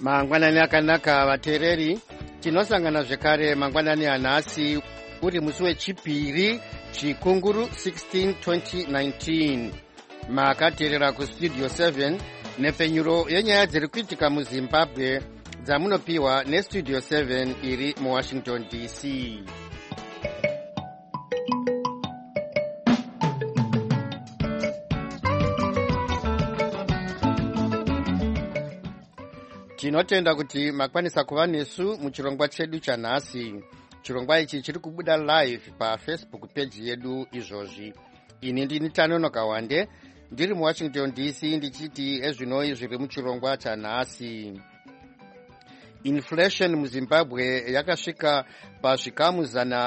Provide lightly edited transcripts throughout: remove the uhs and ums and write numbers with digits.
Mangwanani akanaka vateereri, tinosangana zvekare mangwanani anhasi uri musi wechipiri chikunguru 16 2019. Makateerera kustudio 7 nepfenyuro yenyaya dziri kuitika muZimbabwe dzamunopiwa nestudio 7 iri muWashington DC. Tinotenda kuti makwanisa kuva nesu muchirongwa chedu chanhasi. Chirongwa ichi chiri kubuda live paFacebook page yedu izvozvi. Ini ndini Tanonoka Wande, ndiri muWashington DC ndichiti ezvinoi zviri muchirongwa chanhasi. Inflation muZimbabwe yakasvika pazvikamu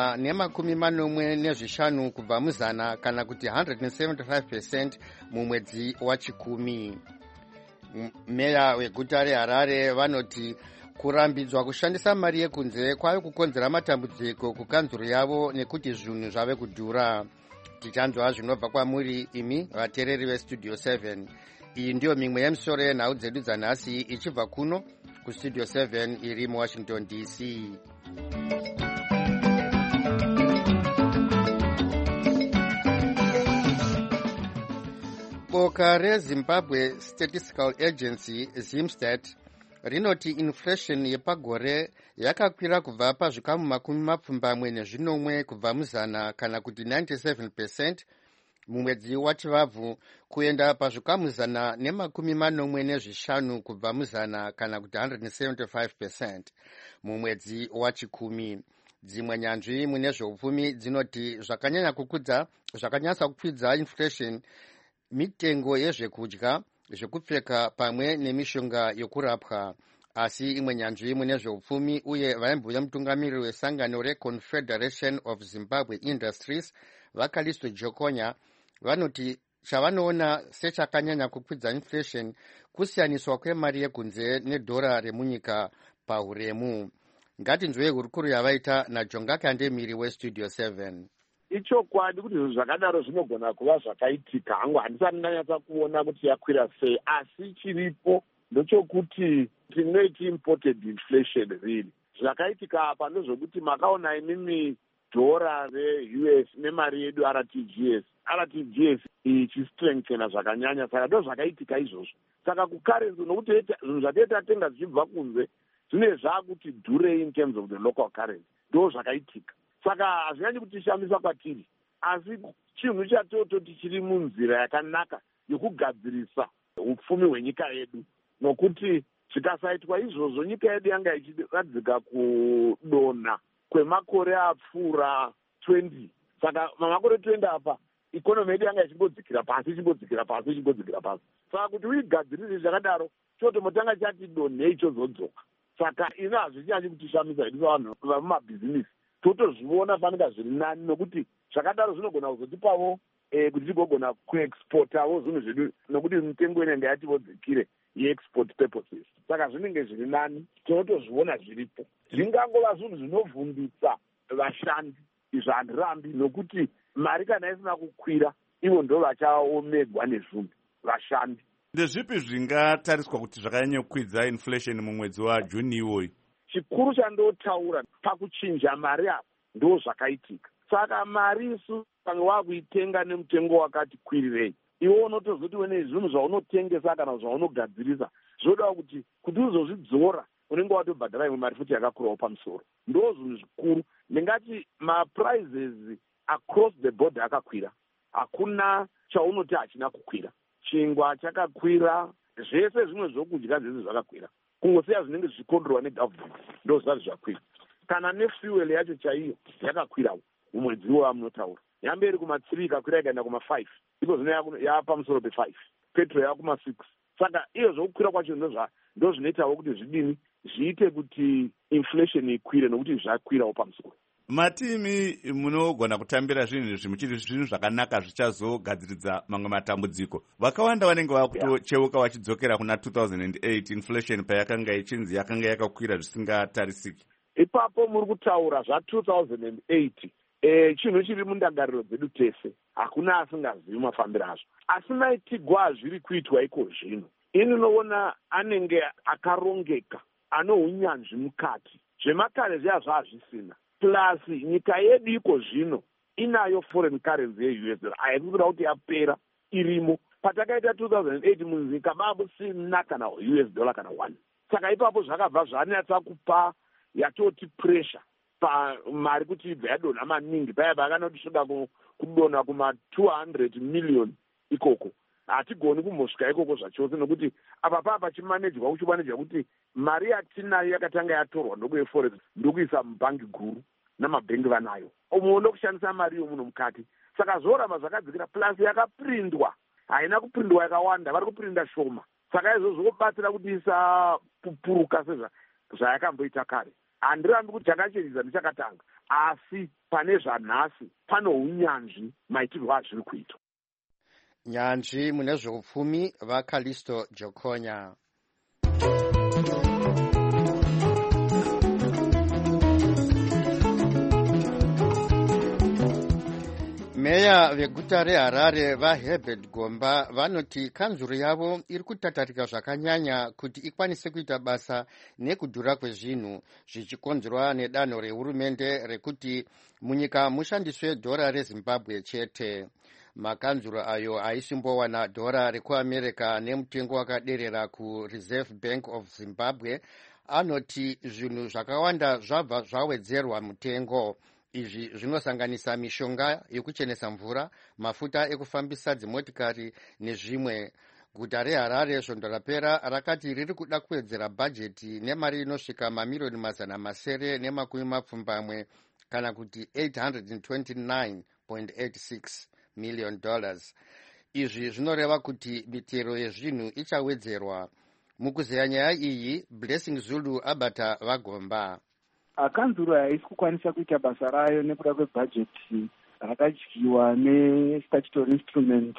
145 kubva muzana, kana kuti 175% mumwedzi wachikumi. Meya weguta reHarare vanoti kurambidzwa kushandisa mari yekunze kwave kukonzera matambudziko kukanzuru yavo nekuti zvinhu zvave kudhura. Tichanzwa zvinobva kwamuri imi vateereri vestudio 7. Iyi ndiyo mimwe yemisoro yenhau dzedu dzanhasi ichibva kuno kustudio 7 iri muWashington DC. Boka reZimbabwe Statistical Agency ZimStat rinoti inflation yepagore yakakwira kubva pazvikamu 70 kubva muzana, kana kuti 97% mumwedzi wachivabvu kuenda pazvikamu 145 kubva muzana, kana kuti 175% mumwedzi wachikumi. Dzimwe nyanzvi mune zveupfumi dzinoti zvakanyanya kukwidza inflation mitengo yezvekudya, zvekupfeka pamwe nemishonga yokurapwa. Asi imwe nyanzvi mune zveupfumi uye vaimbuya mutungamiriri wesangano reConfederation of Zimbabwe Industries vaKalisto Jokonya vanoti chavanoona sechakanyanya kukwidza inflation kusiyaniswa kwemari yekunze nedhora remunyika pauremu. Ngatinzwe hurukuru yavaita naJonga Kandemiri westudio 7. Ichokwadi kuti zvinhu zvakadaro zvinogona kuva zvakaitika. Hangu handisati ndanyatsa kuona kuti yakwira sei, asi chiripo ndochokuti tinoiti imported inflation really. Zvakaitika apa ndozvokuti makaona imimi dhora reUS nemari yedu RTGS ichistrengthena zvakanyanya, saka ndo zvakaitika izvozvo. Saka kukarenzi nokuti zvinhu zvatetatenga zvichibva kunze zvine zvakuti dhurei in terms of the local currency, ndo zvakaitika. Saka hazvinyanyi kutishamisa kwatiri, asi chinhu chatototi chiri munzira yakanaka yokugadzirisa upfumi hwenyika yedu, nokuti zvikasaitwa izvozvo nyika yedu yanga ichiradzika kudonha kwemakore apfuura 20. Saka mamakore 20 apa ikonomi yedu yanga ichimbodzikira pasi. Saka kuti uigadzirise zvakadaro chotomotanga chati donhei chozodzoka. Saka ino hazvichanyanyi kutishamisa isu vanhu vamumabhizinisi. Totozviona fanika zviri nani, nokuti zvakadaro zvinogona kuzotipawo kuti tigogona kuexportawo zvinhu zvedu, nokuti mitengo inenge yativodzikire yeexport purposes. Saka zvinenge zviri nani, tinotozviona zviripo. Zvingangova zvinhu zvinovhundutsa vashandi, izvo handirambi, nokuti mari kana isina kukwira ivo ndo vachaomegwa nezvumbi vashandi. Ndezvipi zvingatariswa kuti zvakanyanya kukwidza inflation mumwedzi waJuni iwoyu? Chikuru chandotaura pakuchinja mari apa ndo zvakaitika. Saka mari isu pamwe wakuitenga nemutengo wakati kwirirei, iwe unotozoti wene zvinhu zvaunotengesa kana zvaunogadzirisa zvoda kuti uzozvidzora unenge watobhadhara imwe mari futi yakakurawo pamusoro. Ndo zvinhu zvikuru. Ndingati maprizes across the board akakwira, hakuna chaunoti hachina kukwira. Chingwa chakakwira, zvese zvimwe zvokudya zvese zvakakwira, kungosiya zvinenge zvichikontrolwa negovernment ndo zvisati zvakwira. Kana nefuel yacho chaiyo yakakwirawo mumwedzi wamunotaura, yambe iri kuma3 ikakwira ikaenda kuma5, iko zvino yapamusoro pe5, petrol yakuma6. Saka iyo zvokukwira kwacho ndo zvinoitawo kuti zvidini zviite kuti inflation ikwire, nokuti zvakwirawo pamusoro. Matimi munogona kutambira zvinhu zvimuchiri zvinhu zvakanaka zvichazogadziridza mamwe matambudziko. Vakawanda vanenge vakutocheuka vachidzokera kuna 2008 inflation payakanga ichinzi yakanga yakakwira zvisingatarisiki. Ipapo muri kutaura zva2008, chinhu chiri mundangariro dzedu tese, hakuna asingazivi mafambiro azvo. Asi maitigwa zviri kuitwa iko zvino, ini noona anenge akarongeka ano unyanzvi mukati. Zvemakare zviya zvazvisina. Plus nyika yedu iko zvino inayo foreign currency ye-US dollar. Haikuda kuti yapera irimo. Patakaita 2008 munyika babusina kana US dollar kana 1. Saka ipapo zvakabva zvanatsa kupa yatoti pressure pamari kuti ibva yadonha maningi. Paya vakanoti svoda kudonha kuma 200 million ikoko. Hatigoni kumbosvika ikoko zvachose nokuti apa papa chimanejwa uchimanejwa kuti mari yatinayo yakatanga yatorwa ndokuye forex ndokuisa mubhangi guru namabhengi vanayo. Umuono kushandisa mari yomuno mukati. Saka zoramba zvakadzikira plus yakaprindwa. Haina kuprindwa yakawanda, vari kuprinda shoma. Saka izvozvo zvobatsira kuti isapupuruka sezvayakamboita kare. Handirambi kuti chakacheriza ndichakatanga, asi pane zvanhasi pano unyanzvi maitirwo azviri kuitwa. Nyanzvi mune zveupfumi vaCallisto Jokonya. Meya veguta reHarare vaHerbert Gomba vanoti kanzuro yavo iri kutatarika zvakanyanya kuti ikwanise kuita basa nekudhura kwezvinhu zvichikonzerwa nedanho rehurumende rekuti munyika mushandiswe dhora reZimbabwe chete. Makanzuro ayo aisimbowana dhora rekuAmerica nemutengo wakaderera kuReserve Bank of Zimbabwe anoti zvinhu zvakawanda zvabva zvawedzerwa mutengo. Izvi zvinosanganisa mishonga yekuchenesa mvura, mafuta ekufambisa dzimotikari nezvimwe. Guta reHarare svondo rapera rakati riri kuda kuwedzera bhajeti nemari inosvika mamiliyoni 970 kana kuti $829.86 million. Izvi zvinoreva kuti mitero yezvinhu ichawedzerwa. Mukuzeya nyaya iyi, Blessing Zulu abata vaGomba. Kanzuro haisi kukwanisa kuita basa rayo nekuda kwebhajeti rakadyiwa nestatutory instrument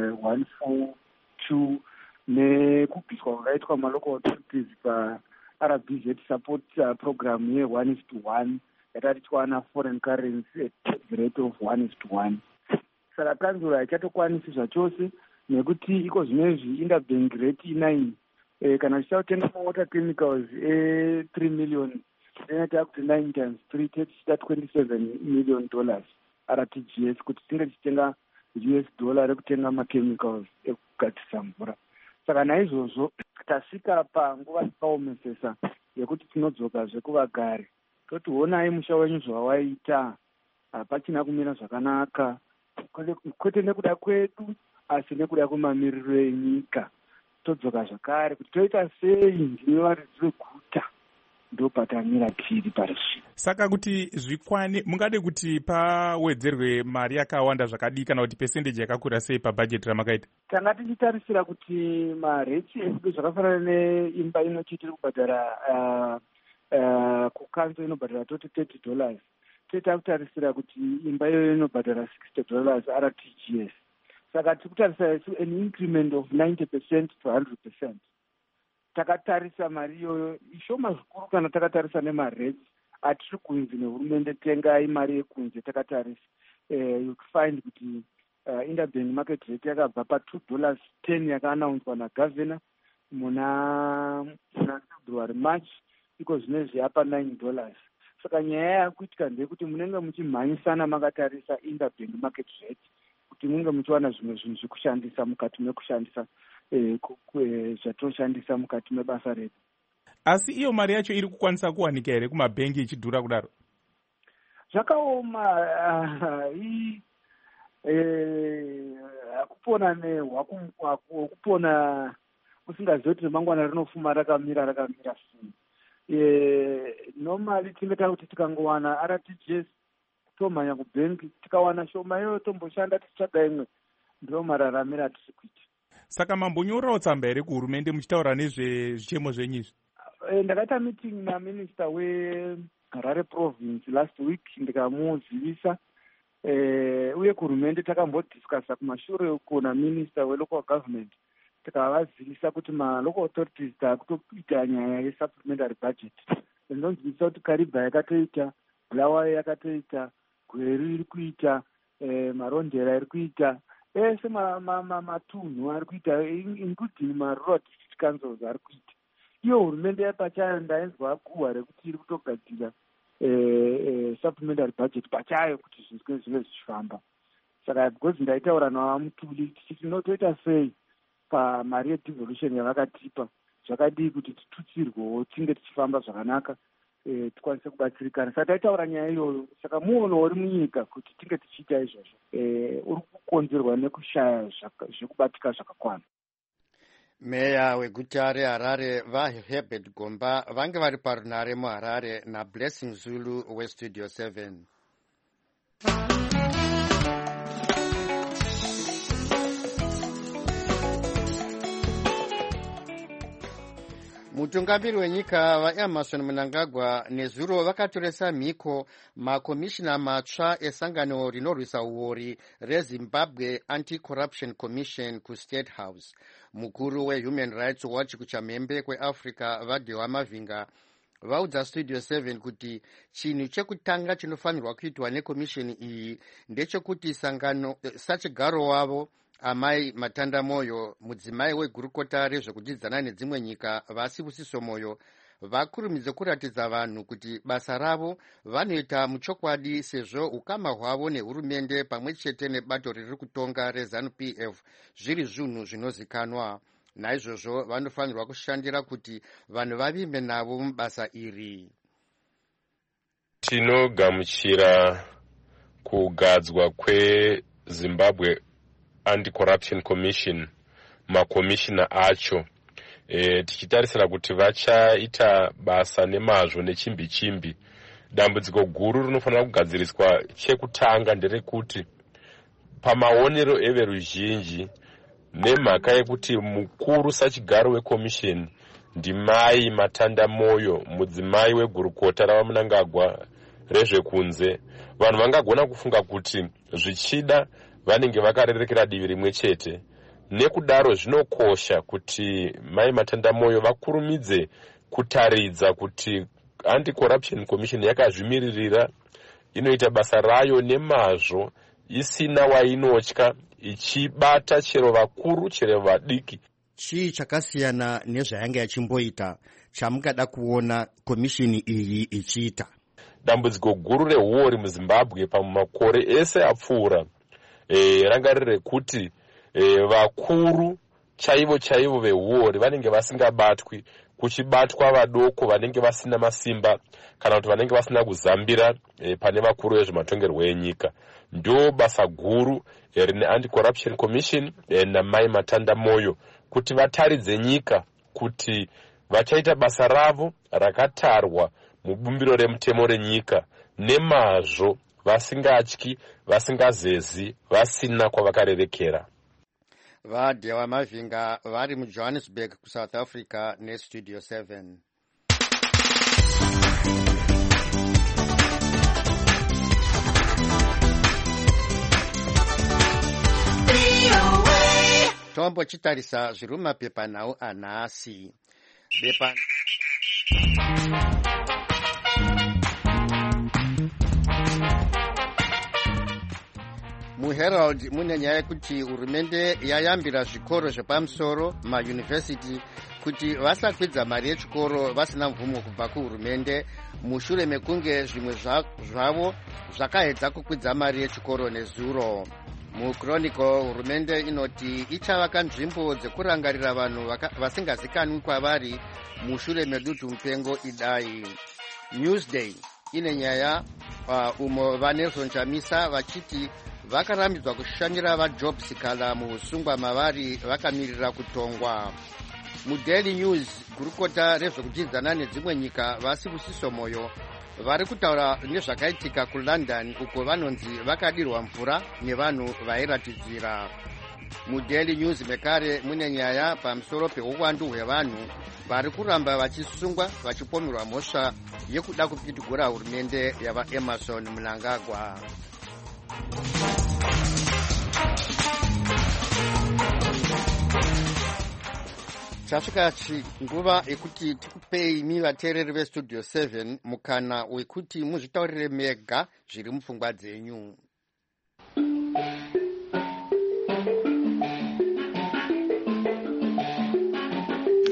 142 nekubviswa kwakaitwa malocal authorities paRBZ support program ye1:1 yatati twana foreign currency at rate of 1:1. Saka kanzuro haichatokwanisi zvachose nekuti iko zvinezvi interbank rate 9 kana tichatenga mawater chemicals 3 million Senator kuti 9 times 3 tichita $27 million RTGS kuti tinge tichitenga US dollar rekutenga machemicals ekugadzisa mvura. Saka naizvozvo tasvika panguva yakaomesesa yekuti tinodzoka zvekuvagare toti honai musha wenyu zvawaita hapachina kumira zvakanaka kwete nekuda kwedu asi nekuda kwemamiriro enyika. Todzoka zvakare kuti toita sei ndiwe varidzi veguta ndopatamira tiri parishi. Saka kuti zvikwane mungade kuti pawedzerwe mari yakawanda zvakadii kana kuti percentage yakakura sei pabudget ramakaita? Tanga tichitarisira kuti mareti edu zvakafanana neimba inochitiri kubhadhara kukanzo inobhadhara toti $30 toita kutarisira kuti imba iyoyo inobhadhara $60 RTGS. Saka tiri kutarisira an increment of 90% to 100%. Takatarisa mari iyoyo ishoma zvikuru kana takatarisa nemareti atiri kunzi nehurumende tengai mari yekunze. Takatarisa you find kuti interbank market rate yakabva pa$2.10 yakaanaunswa nagovernor muna February March iko zvinezvi yapa $9. Saka nyaya yakuitika ndeyekuti munenge muchimhanyisana makatarisa interbank market rate kuti munge muchiwana zvimwe zvinhu zvekushandisa mukati mekushandisa zvatoshandisa mukati mebasa redu. Asi iyo mari yacho iri kukwanisa kuwanika here kumabhengi ichidhura kudaro? Zvakaoma. Hakupona nehwakumukwaku wokupona usingazivi kuti remangwana rinofuma rakamira sei. Normally tingetanga kuti tikangowana RTGS tomhanya kubhengi, tikawana shoma iyoyo tomboshanda tichitsvaga imwe, ndiyo mararamiro atiri kuita. Saka mambonyorawo tsamba here kuhurumende muchitaura nezvezvichemo zvenyu izvi? Ndakaita meeting naminista weHarare province last week ndikamuzivisa uye kuhurumende takambodiscussa kumashure uko naminista welocal government tikavazivisa kuti malocal authorities takutoita nyaya yesupplementary budget. Ndinonzivisa kuti Kariba yakatoita, Bulawayo yakatoita, Gweru iri kuita, Marondera iri kuita, ese matunhu ari kuita including marural district councils ari kuita. iyo hurumende yapachayo ndainzwa guhwa rekuti iri kutogadzira supplementary budget pachayo kuti zvinhu zvinge zvichifamba. Saka because ndaitaura navamutuli tichiti notoita sei pamari yedevolution yavakatipa zvakadii kuti titutsirwewo tinge tichifamba zvakanaka tikwanise kubatsirikana. Saka taitaura nyaya iyoyo. Saka muono uri munyika kuti tinge tichiita izvozvo uri kukonzerwa nekushaya zvekubatika zvakakwana. Meya weguta reHarare vaHerbert Gomba vange vari parunare muHarare naBlessing Zulu weStudio 7. Mutungamiri wenyika vaEmerson Mnangagwa nezuro vakatoresa mhiko makomishina matsva esangano rinorwisa uori reZimbabwe Anti-Corruption Commission kuState House. Mukuru weHuman Rights Watch kuchamhembe kweAfrica Vadewa Mavinga vaudza Studio 7 kuti chinhu chekutanga chinofanirwa kuitwa nekomishini iyi ndechekuti sachigaro wavo Amai Matanda Moyo, mudzimai wegurukota rezvekudzidzana nedzimwe nyika vaSibusiso Moyo, vakurumidze kuratidza vanhu kuti basa ravo vanoita muchokwadi sezvo ukama hwavo nehurumende pamwe chete nebato riri kutonga reZANU-PF zviri zvinhu zvinozikanwa. Naizvozvo vanofanirwa kushandira kuti vanhu vavimbe navo mubasa iri. Tinogamuchira kugadzwa kweZimbabwe Anti-Corruption Commission, makomishina acho tichitarisira kuti vachaita basa nemazvo nechimbi-chimbi. Dambudziko guru rinofanira kugadziriswa chekutanga nderekuti pamaonero everuzhinji nemhaka yekuti mukuru sachigaro wekomishini ndimai Matanda Moyo, mudzimai wegurukota ravaMnangagwa rezvekunze, vanhu vangagona kufunga kuti zvichida vanenge vakarerekera divi rimwe chete. Nekudaro zvinokosha kuti mai Matanda Moyo vakurumidze kutaridza kuti Anti-Corruption Commission yakazvimiririra, inoita basa rayo nemazvo, isina wainotya, ichibata chero vakuru chero vadiki. Chii chakasiyana nezvayanga yachimboita chamungada kuona komishini iyi ichiita? Dambudziko guru rehuori muZimbabwe pamakore ese apfuura ranga riri rekuti vakuru chaivo vehuori vanenge vasingabatwi, kuchibatwa vadoko vanenge vasina masimba kana kuti vanenge vasina kuzambira pane vakuru vezvematongerwo enyika. Ndo basa guru rine Anti-Corruption Commission namai Matanda Moyo kuti vataridze nyika kuti vachaita basa ravo rakatarwa mubumbiro remutemo renyika nemazvo, vasingatyi, vasingazezi, vasina kwavakarerekera. Vadewa Mavinga vari muJohannesburg kuSouth Africa neStudio 7. Tombo chitarisa zviri mumapepanhau anhasi. MuHerald mune nyaya yekuti hurumende yayambira zvikoro zvepamusoro mayunivhesiti kuti vasakwidza mari yechikoro vasina mvumo kubva kuhurumende mushure mekunge zvimwe zvavo zvakaedza kukwidza mari yechikoro nezuro. MuChronicle hurumende inoti ichavaka nzvimbo dzekurangarira vanhu vasingazikanwi kwavari mushure medutu mupengo idai. Newsday ine nyaya umo vaNelson Chamisa vachiti vakarambidzwa kushandira vaJob Sikala muusungwa mavari vakamirira kutongwa. MuDaily News gurukota rezvekudzidzana nedzimwe nyika vaSibusiso Moyo vari kutaura nezvakaitika kuLondon uko vanonzi vakadirwa mvura nevanhu vairatidzira. MuDaily News mekare mune nyaya pamusoro peuwandu hwevanhu vari kuramba vachisungwa vachipomerwa mhosva yekuda kupitigura hurumende yavaEmerson Mnangagwa. Chasvika nguva yekuti tikupei imi vateereri veStudio 7 mukana wekuti muzvitaurire mega zviri mupfungwa dzenyu.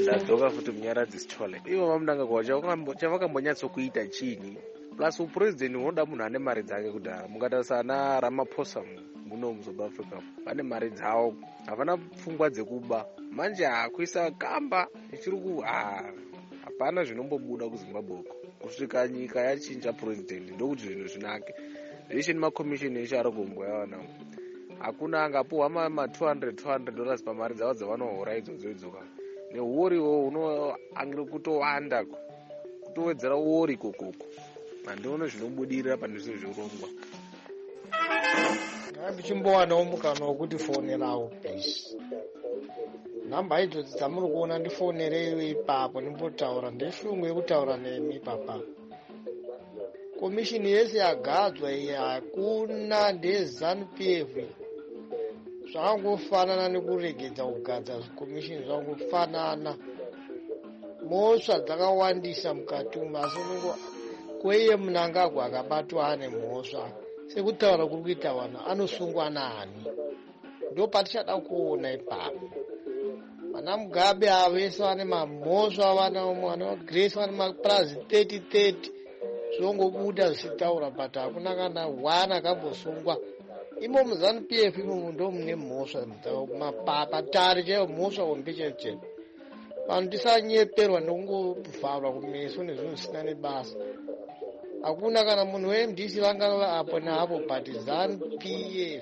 ndadzoka futi munyaradzi Sithole. Ivo vamunangagwa chavakambonyatsokuita chini? Plus upresident unoda munhu ane mari dzake kudhara. Mukatarisa ana Ramaphosa muno muZouth Africa vane mari dzavo, havana pfungwa dzekuba. Manje kuisa kamba ichiri hapana zvinombobuda kuZimbabwe uko. Kusvika nyika yachinja president ndokuti zvinhu zvinake. Zveshe nemakomishini eshe ari kumboyawana. Hakuna angapuhwa $200 pamari dzavo dzavanohora idzodzo. Neuoriwo unoangire kutowanda, kutowedzera uori kokoko. Handiona zvinobudirira pane zviro zvirongwa. Ndichimbowanawo mukana wokuti fonerawo base. Namba idzodzi dzamuri kuona ndifonereiwo ipapo ndimbotaura ndeshungu yekutaura nemi papa. Komishini yese yagadzwa iyi hakuna ndezanu-PF. Zvangofanana nekuregedza kugadza zvikomishini zvangofanana. Mhosva dzakawandisa mukati umu asi kweiye Mnangagwa akabatwa ane mhosva. Sekutaura kuri kuita vanhu anosungwa naani? Ndo patichada kuona ipapo. Vana Mugabe avo vese vane mamhosva, vana Grace vane mapurazi 30 zvongobuda zvichitaura but hakuna kana one akambosungwa. Imo muZanu-PF imo ndo mune mhosva patari chaiyo mhosva hombe chaiyo. Vanhu tisanyeperwa nekungobvarwa kumeso nezvinhu zvisina nebasa. Hakuna kana munhu weMDC vangava apo naapo but ZANU-PF.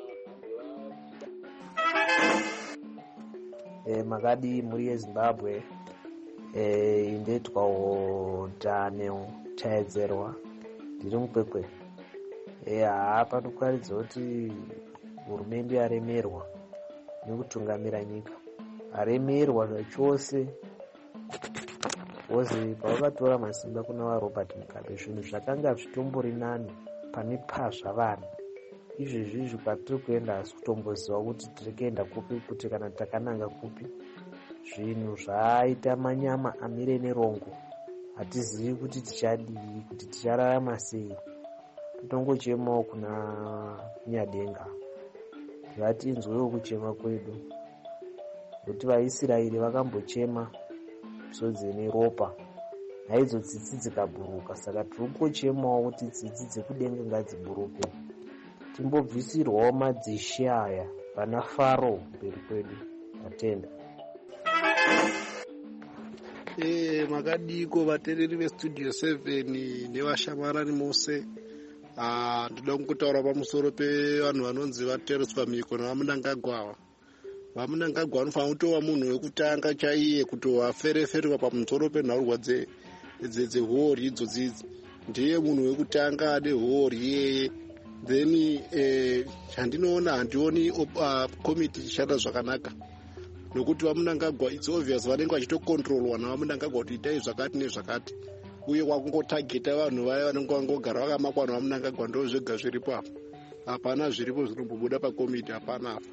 Makadi muri yeZimbabwe indoitwawo Daniel Chaedzerwa ndiri mukwekwe. Panokuratidza kuti hurumende yaremerwa nekutungamira nyika, aremerwa zvachose. Wozi pavakatora masimba kuna vaRobert Mugabe zvinhu zvakanga zvitombori nani pane pazvavanhu. Izvezvi kwatiri kuenda asi kutomboziva kuti tiri kuenda kupi, kuti kana takananga kupi. Zvinhu zvaaita manyama amire nerongo, hatizivi kuti tichadii, kuti tichararama sei. Totongochemawo kuna Nyadenga, ngatinzwewo kuchema kwedu, kuti vaIsraeri vakambochema misodzi neropa, naidzo tsitsi dzikaburuka. Saka tiri kungochemawo kuti tsitsi dzekudenga ngadziburuke, timbobvisirwawo madzishe aya pana Faro mberi kwedu. Atenda. Makadiko vateereri veStudio 7 nevashamarani mose. Ndoda kutaura pamusoro pevanhu vanonzi vateereswa mhiko navaMunangagwa. vaMunangagwa vanofanira kutova munhu wekutanga chaiye kutova fereferwa pamusoro penhorwa dzehori idzodzidzi. Ndiye munhu wekutanga ade hori iyeye. Then chandinoona handioni komiti ichishanda zvakanaka, nokuti vaMunangagwa it's obvious vanenge vachitokontrolwa navaMunangagwa kuti itai zvakati nezvakati, uye kwakungotageta vanhu vaya vanenge vangogara vakamakwa navaMunangagwa ndo zvega zviripo apa. Hapana zviripo zvinombobuda pakomiti, hapana apa.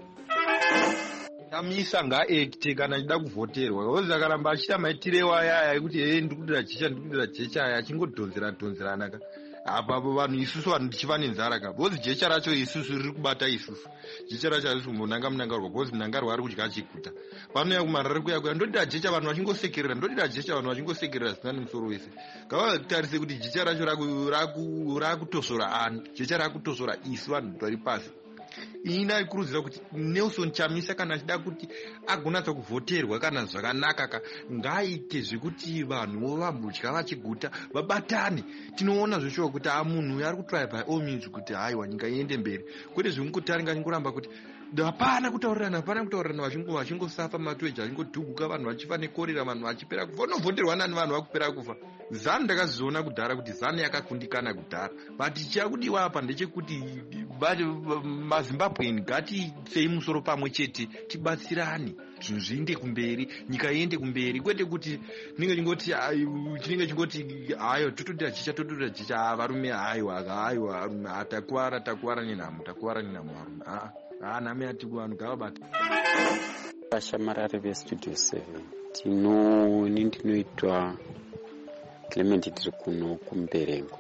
Amisa ngaaekte kana achida kuvhoterwa. Ozi akaramba achiita maitirewo ayaya ekuti ndikudira jecha aya achingodhonzerana ka. Apapo vanhu isusu vanhu tichiva nenzara ka. Bozi jecha racho isusu riri kubata isusu. Jecha racho harisi kumbonanga Munangarwa, bozi Munangarwa ari kudya chikuta. Vanouya kumarara kuya ndodira jecha vanhu vachingosekerera, ndodira jecha vanhu vachingosekerera zvisina nemusoro wese. Ngavatarise kuti jecha racho rakutosora ani, jecha rakutosora isu vanhu vari pasi. Ina ikurudzira kuti Nelson Chamisa kana achida kuti agonatsa kuvhoterwa kana zvakanaka ngaaite zvekuti vanhu vambodya vachiguta vabatane. Tinoona zvecho kuti munhu ari kutry by all means kuti haiwa nyika iende mberi, kwete zvekutaringa ngoramba kuti hapana kutaurirana vachingosafa matweja achingodhubuka vanhu vachifa nekorera vanhu vachipera kufa. Unovhoterwa nani vanhu vakupera kufa? ZANU ndakaziona kudhara kuti ZANU yakakundikana kudhara, but chakudiwa apa ndechekuti maZimbabwean ngatitsei musoro pamwe chete, tibatsirane zvinhu zviende kumberi, nyika iende kumberi, kwete kuti chinenge chingoti hayo totodira chicha varume haiwa takuwara nenhamo varume. Nami ati vanhu ngavabata. Vashamarari veStudio 7 ndinoitwa Clement tiri kuno kumberengo.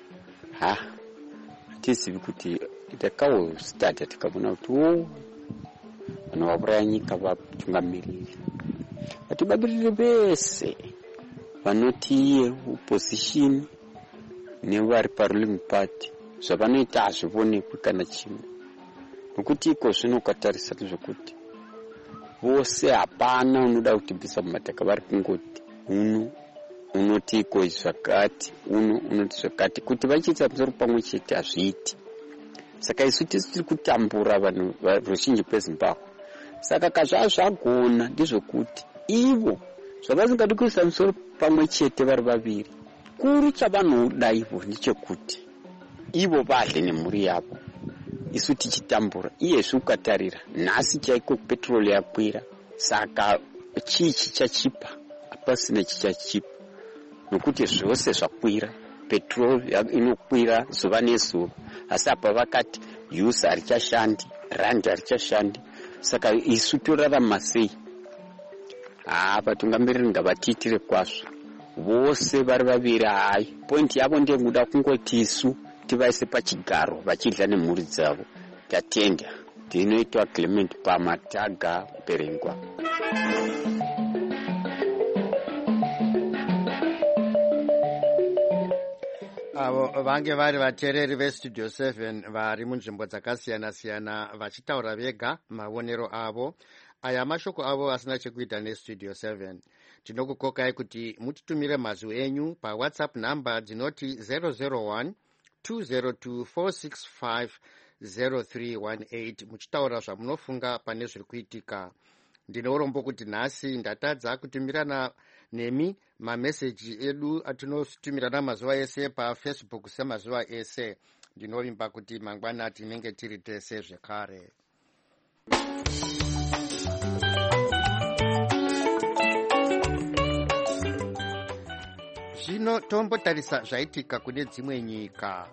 Hatizivi kuti takawo study tikaona kuti vanhu vauraya nyika vatungamiriri. vatibatiriri vese vanoti iye opposition nevari paruling party zvavanoita hazvionekwi kana chimwe, nokuti iko zvino ukatarisa zvekuti vose hapana unoda kutibvisa mumataka, vari kungoti uno unoti iko zvakati, uno unoti zvakati, kuti vachiita musoro pamwe chete hazviiti. Saka isu tiri kutambura vanhu ruzhinji rweZimbabwe. Saka kazvagona ndezvekuti ivo zvavasingadi kuisa musoro pamwe chete vari vaviri, kuru chavanoda ivo ndechekuti ivo vadle nemhuri yavo, isu tichitambura. Iyezvi ukatarira nhasi chaiko petroli yakwira, saka chii chichachipa? Hapasina chichachipa, nokuti zvose zvakwira. Petroli inokwira zuva nezuva, asi apa vakati yusa harichashandi, randi harichashandi. Saka isu torarama sei? Vatungamiriri ngavatiitire kwazvo, vose vari vaviri. Hai, pointi yavo ndekuda kungoti isu tivaise pachigaro vachidya nemhuri dzavo. Tatenda. Ndinoitwa Clement Pamataga Mberengwa. avo vange vari vateereri vestudio 7 vari munzvimbo dzakasiyana-siyana vachitaura vega mavonero avo. Aya mashoko avo asina chekuita nestudio 7. Tinokukokai kuti mutitumire mazwi enyu pawhatsapp namba dzinoti 001 202 465 0318 muchitaura zvamunofunga pane zviri kuitika. Ndine urombo kuti nhasi ndatadza kutumirana nemi mameseji edu atinotumirana mazuva ese pafacebook semazuva ese. Ndinovimba kuti mangwana tinenge tiri tese zvekare. Zvino tombotarisa zvaitika kune dzimwe nyika.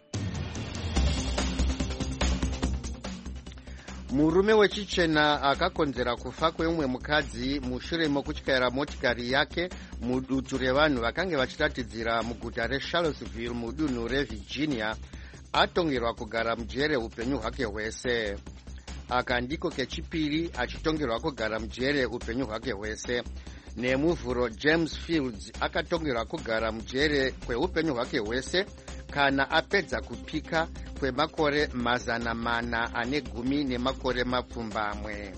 Murume wechichena akakonzera kufa kwemumwe mukadzi mushure mokutyaira motikari yake mudutu revanhu vakange vachiratidzira muguta reCharlottesville mudunhu reVirginia atongerwa kugara mujere upenyu hwake hwese. Aka ndiko kechipiri achitongerwa kugara mujere upenyu hwake hwese. Nemuvhuro James Fields akatongerwa kugara mujere kweupenyu hwake hwese kana apedza kupika kwemakore 410.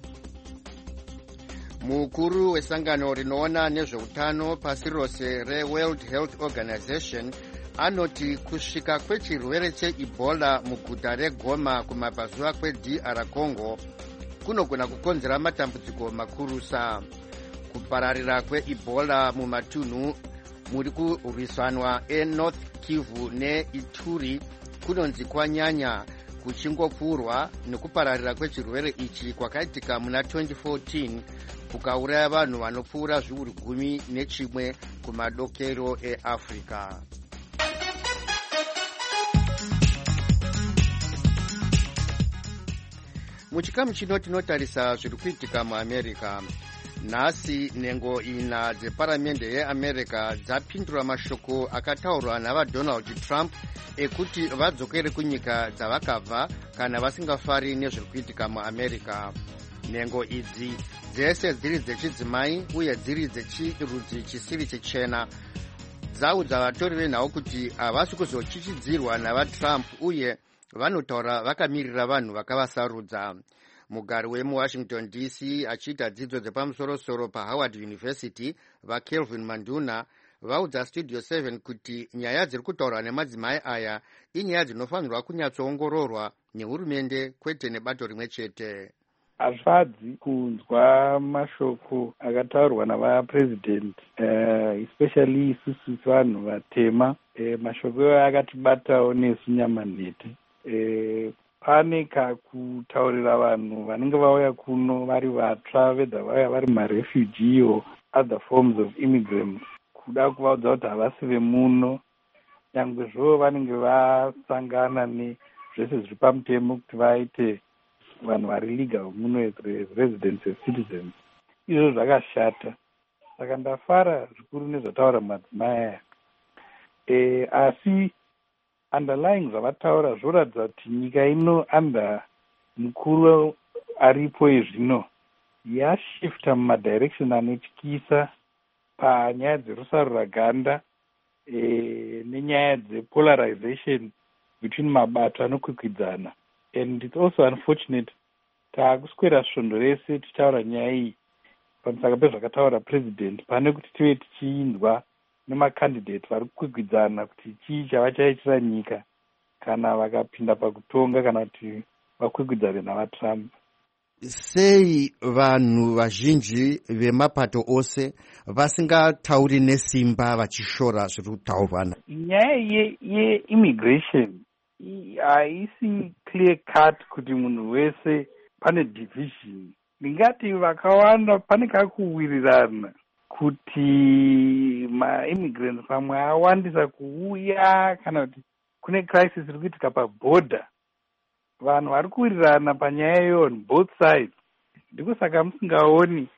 Mukuru wesangano rinoona nezveutano pasi rose reWorld Health Organization anoti kusvika kwechirwere cheEbola muguta reGoma kumabvazuva kweDR Congo kunogona kukonzera matambudziko makurusa. Kupararira kweEbola mumatunhu muri kurwisanwa eNorth Kivu neIturi kunonzi kwanyanya, kuchingopfurwa nekupararira kwechirwere ichi kwakaitika muna 2014 kukauraya vanhu vanopfuura zviuru 11 kumadokero eAfrica. Muchikamu chino tinotarisa zviri kuitika muAmerica. Nhasi nhengo ina dzeparamende yeAmerica dzapindura mashoko akataurwa navaDonald Trump ekuti vadzokere kunyika dzavakabva kana vasingafari nezviri kuitika muAmerica. Nhengo idzi dzese dziri dzechidzimai uye dziri dzechirudzi chisiri chichena dzaudza vatori venhau kuti havasi kuzochichidzirwa navaTrump uye vanotaura vakamirira vanhu vakavasarudza. Mugari wemuWashington DC achiita dzidzo dzepamusoro-soro paHoward University vaKelvin Manduna vaudza Studio 7 kuti nyaya dziri kutaurwa nemadzimai aya inyaya dzinofanirwa kunyatsoongororwa nehurumende kwete nebato rimwe chete. Hazvifadzi kunzwa mashoko akataurwa navapresident, especially isusu vanhu vatema. Mashoko iwayo akatibatawo nesu nyama nhete. Pane kakutaurira vanhu vanenge vauya kuno vari vatsva vedza vauya vari marefugee or other forms of immigrants, kuda kuvaudza kuti havasi vemuno, nyangwe zvo vanenge vasangana nezvese zviri pamutemo kuti vaite vanhu vari legal muno as residents as citizens. Izvo zvakashata. Saka ndafara zvikuru nezvataura madzimai aya. Asi underlying zvavataura zvoratidza kuti nyika ino anda mukuru aripo izvino yashifta mumadirection anotyisa panyaya dzerusarura ganda nenyaya dzepolarization between mabato anokwikwidzana. And it's also unfortunate taakuswera svondo rese tichitaura nyaya iyi pamusaka pezvakataura president, pane kuti tive tichiinzwa nemakandidate vari kukwikwidzana kuti chii chavachaitira nyika kana vakapinda pakutonga kana kuti vakwikwidzane navatrump. Sei vanhu vazhinji vemapato ose vasingatauri nesimba vachishora zviri kutaurwana? Nyaya yeimmigration haisi clear cut kuti munhu wese pane division. Ndingati vakawanda pane kakuwirirana kuti maimmigrants pamwe awandisa kuuya kana kuti kune crisis iri kuitika pabhodha. Vanhu vari kuwirirana panyaya iyo on both sides. Ndiko saka musingaoni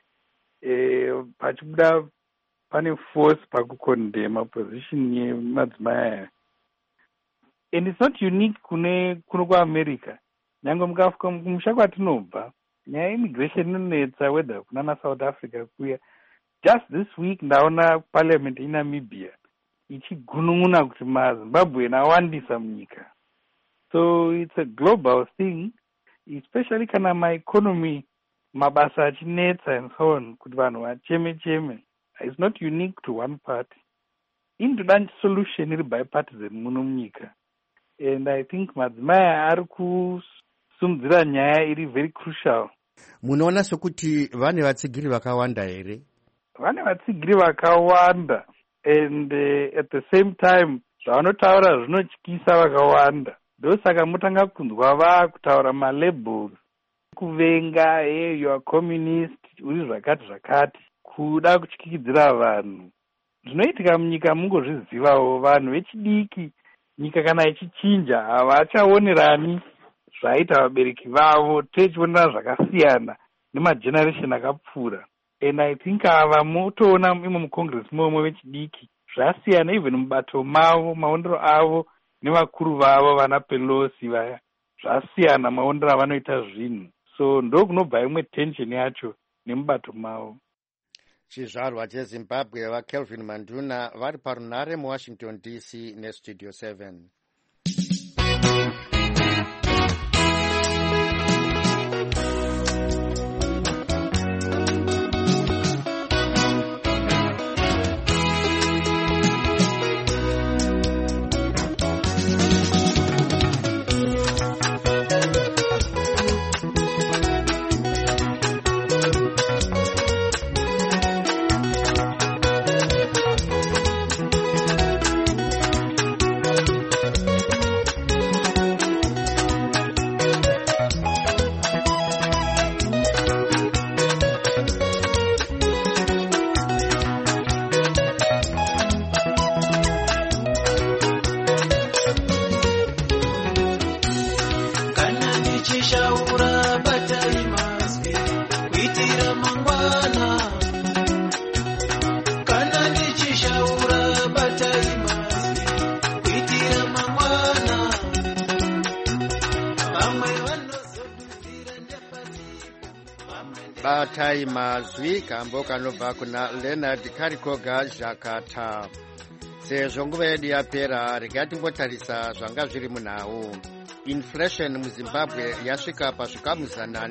pachibuda pane force pakukondema position yemadzimai aya. And it's not unique kuno kuAmerica. Nyange mukafuka kumusha kwatinobva, nyaya immigration inonetsa whether kunana South Africa kuya. Just this week ndaona parliament in Namibia ichigunun'una kuti maZimbabwe awandisa munyika. So it's a global thing, especially kana maeconomy mabasa achinetsa and so on, kuti vanhu vacheme. It's not unique to one party. Indoda solution iri bipartisan muno munyika. And I think madzimai ari kusumudzira nyaya iri very crucial. Munoona sokuti vane vatsigiri vakawanda here? Vane vatsigiri vakawanda, and at the same time zvavanotaura zvinotyisa vakawanda. Ndosaka mutanga kunzwa vakutaura malabels, kuvenga, hey, you are communist, uri zvakati, kuda kutyikidzira vanhu. Zvinoitika munyika mungozvizivawo, vanhu vechidiki, nyika kana ichichinja havachaonerani zvaita vabereki vavo, tichionera zvakasiyana nemageneration akapfuura. And I think ava mutoona imo mucongress momwe vechidiki zvasiyana even mubato mavo, maondero avo nevakuru vavo vana Pelosi vaya, zvasiyana maondero avanoita zvinhu. So ndokunobva imwe tension yacho nemubato mavo. Chizvarwa cheZimbabwe vaKelvin Manduna vari parunhare muWashington DC neStudio 7. Batai mazwi kambo kanobva kuna Leonard Karikoga Jakata. Sezvo nguva yedu yapera, regai timbotarisa zvanga zviri munhau. Inflation muZimbabwe yasvika pazvikamu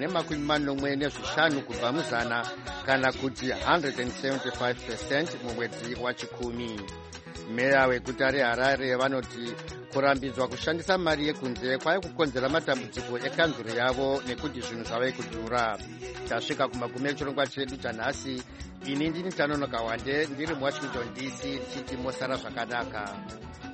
145 kubva muzana kana kuti 175% mumwedzi wachikumi. Meya weguta reHarare vanoti kurambidzwa kushandisa mari yekunze kwai kukonzera matambudziko ekanzuro yavo nekuti zvinhu zvave kudhura. Tasvika kumagume echirongwa chedu chanhasi. Ini ndini Tanonoka Wande ndiri muWashington DC, tichiti mosara zvakanaka.